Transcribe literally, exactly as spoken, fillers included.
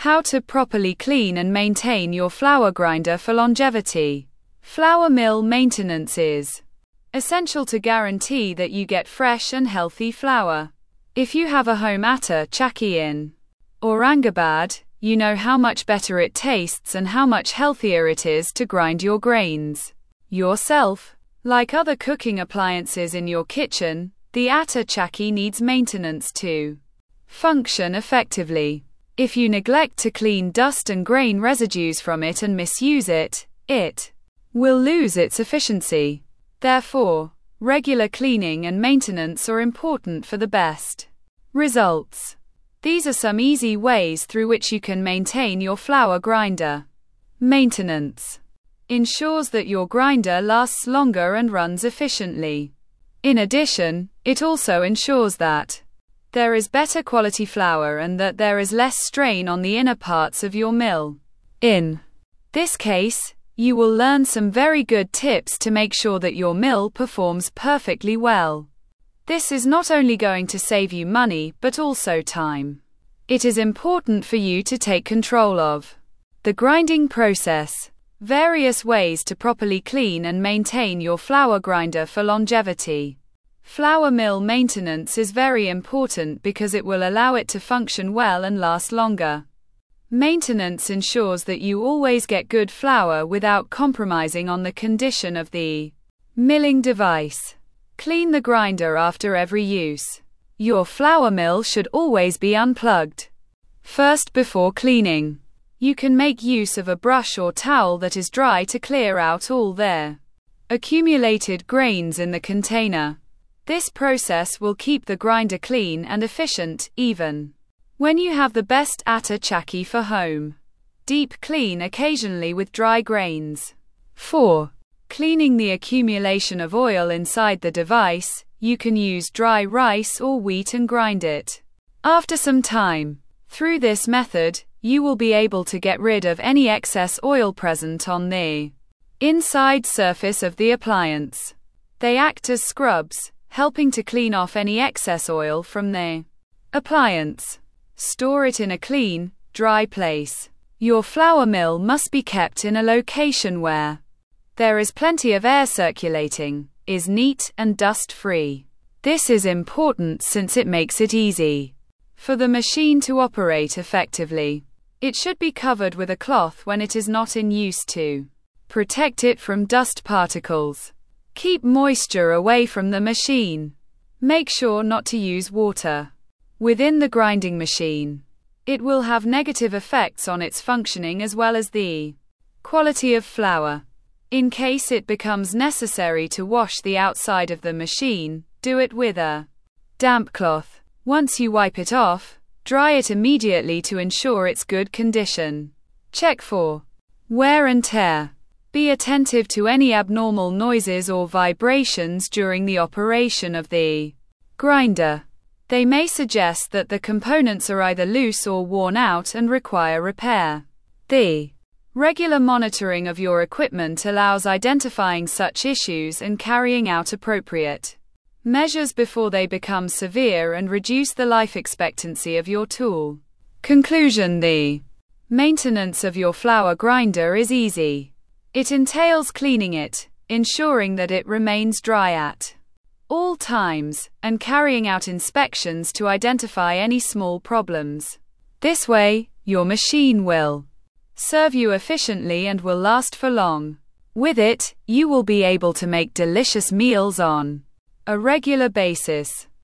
How to properly clean and maintain your flour grinder for longevity. Flour mill maintenance is essential to guarantee that you get fresh and healthy flour. If you have a home atta chakki in Aurangabad, you know how much better it tastes and how much healthier it is to grind your grains yourself. Like other cooking appliances in your kitchen, the atta chakki needs maintenance to function effectively. If you neglect to clean dust and grain residues from it and misuse it, it will lose its efficiency. Therefore, regular cleaning and maintenance are important for the best results. These are some easy ways through which you can maintain your flour grinder. Maintenance ensures that your grinder lasts longer and runs efficiently. In addition, it also ensures that there is better quality flour and that there is less strain on the inner parts of your mill. In this case, you will learn some very good tips to make sure that your mill performs perfectly well. This is not only going to save you money but also time. It is important for you to take control of the grinding process. Various ways to properly clean and maintain your flour grinder for longevity. Flour mill maintenance is very important because it will allow it to function well and last longer. Maintenance ensures that you always get good flour without compromising on the condition of the milling device. Clean the grinder after every use. Your flour mill should always be unplugged first before cleaning. You can make use of a brush or towel that is dry to clear out all their accumulated grains in the container. This process will keep the grinder clean and efficient, even when you have the best atta chakki for home. Deep clean occasionally with dry grains. four. Cleaning the accumulation of oil inside the device. You can use dry rice or wheat and grind it after some time. Through this method, you will be able to get rid of any excess oil present on the inside surface of the appliance. They act as scrubs, helping to clean off any excess oil from the appliance. Store it in a clean, dry place. Your flour mill must be kept in a location where there is plenty of air circulating, is neat and dust-free. This is important since it makes it easy for the machine to operate effectively. It should be covered with a cloth when it is not in use to protect it from dust particles. Keep moisture away from the machine. Make sure not to use water within the grinding machine. It will have negative effects on its functioning as well as the quality of flour. In case it becomes necessary to wash the outside of the machine, do it with a damp cloth. Once you wipe it off, dry it immediately to ensure its good condition. Check for wear and tear. Be attentive to any abnormal noises or vibrations during the operation of the grinder. They may suggest that the components are either loose or worn out and require repair. The regular monitoring of your equipment allows identifying such issues and carrying out appropriate measures before they become severe and reduce the life expectancy of your tool. Conclusion: the maintenance of your flour grinder is easy. It entails cleaning it, ensuring that it remains dry at all times, and carrying out inspections to identify any small problems. This way, your machine will serve you efficiently and will last for long. With it, you will be able to make delicious meals on a regular basis.